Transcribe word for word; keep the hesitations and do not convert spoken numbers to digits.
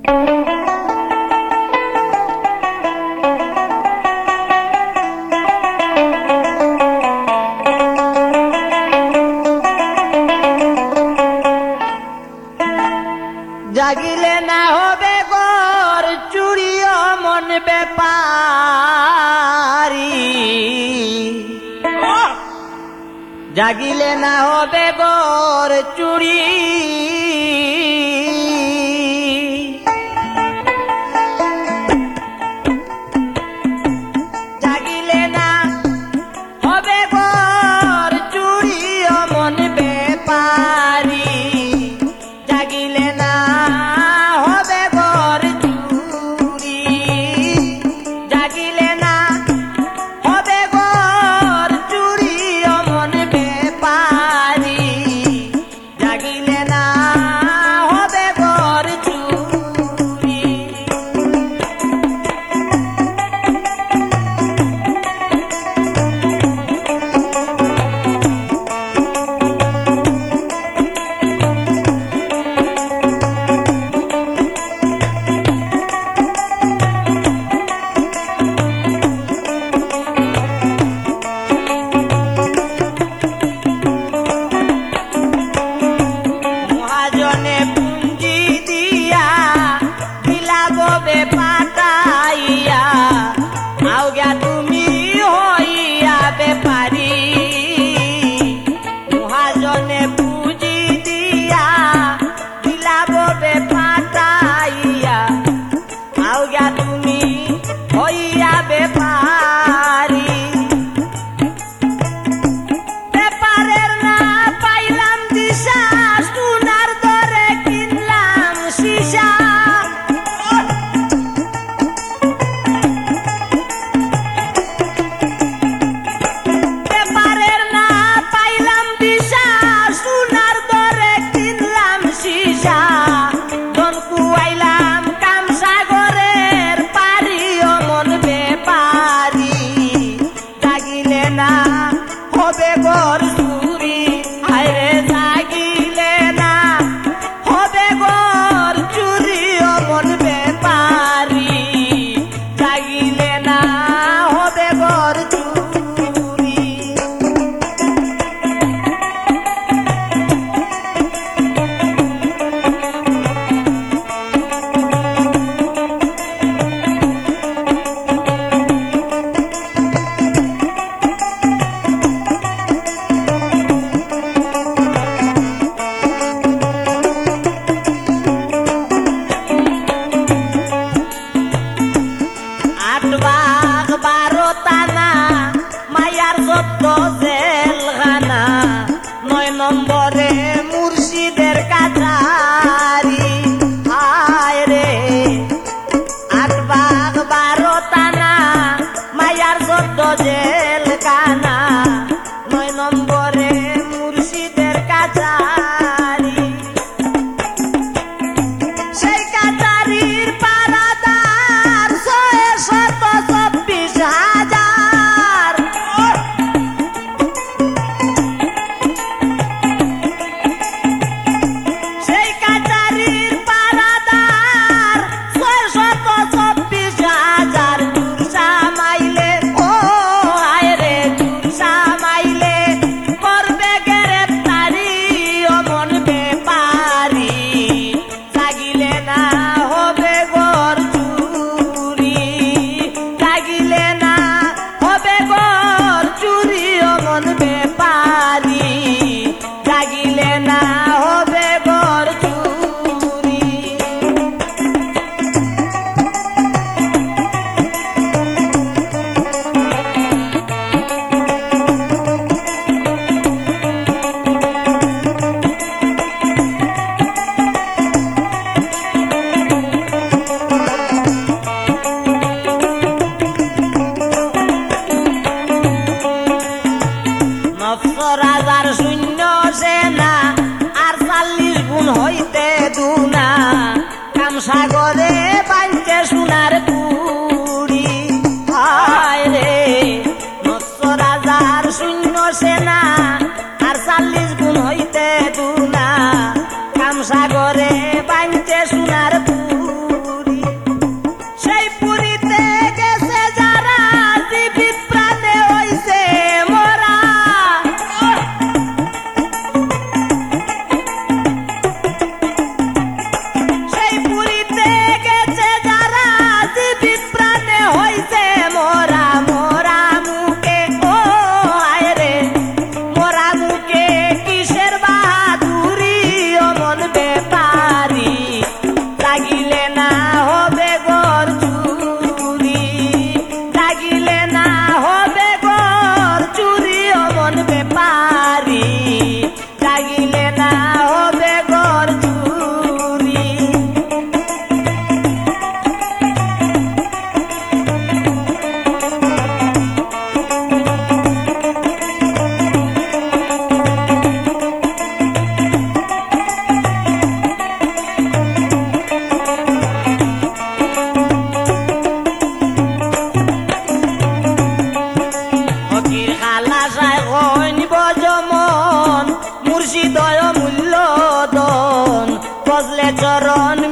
জাগিলে না হবে গর চুরিও মন ব্যাপারি, জাগিলে না হবে গর চুরি, জাগিলে না হবে গর চুরিও মন ব্যাপারি, জাগিলে না হবে গর চুরি, জাগিলে না হবে গর চুরি ও মন ব্যাপারি, জাগিলে না হবে গর চুরি। মহাজনে পুঞ্জি দিয়া দিলা গবে পাতাইয়া, আউগা তুমি হইয়া বেপারি, মহাজনে পুঁজি দিয়া দিলা গবে পাতাইয়া, আউগা তুমি হইয়া বেপারি। বেপারের না পাইলাম দিশা, সোনার দরে কিনলাম সীসা, বেপারের না পাইলাম দিশা, সোনার দরে কিনলাম সীসা, ধন কুয়াইলাম কাম সাগরের পারি ও মন বেপারি, জাগিলে না হবে গর চুরি, হায়রে জাগিলে না হবে গর চুরি ও মন বেপারি, জাগিলে না হবে গর চুরি। আট বাঘ বারো টানা মায়ার যত জেলখানা, নয় নম্বরে মুর্শিদের কাছারি, হায় রে আট বাঘ বারো টানা মায়ার যত জেলখানা, নয় নম্বরে মুর্শিদের কাছারি, সেই কাছারির পারাদার ছয় শত চব্বিশ হাজার, সেই কাছারির পারাদার ছয় শত চব্বিশ হাজার, জুরসা মাইলে ও হায় রে জুরসা মাইলে করবে গ্রেপ্তারি ও মন বেপারি, জাগিলে না হবে গর চুরি, জাগিলে না হবে গর চুরি ও মন বেপারি, জাগিলে না হবে গর চুরি। নফস রাজার শূন্য সেনা আর চাল্লিশ গুণ হইতে দুনা, কাম সাগরে বাঞ্চে সোনার কুড়ি, হায় রে নফস রাজার শূন্য সেনা আর চাল্লিশ গুণ হইতে দুনা, কাম সাগরে বাঞ্চে সোনার কুড়ি। ফজলে চরণ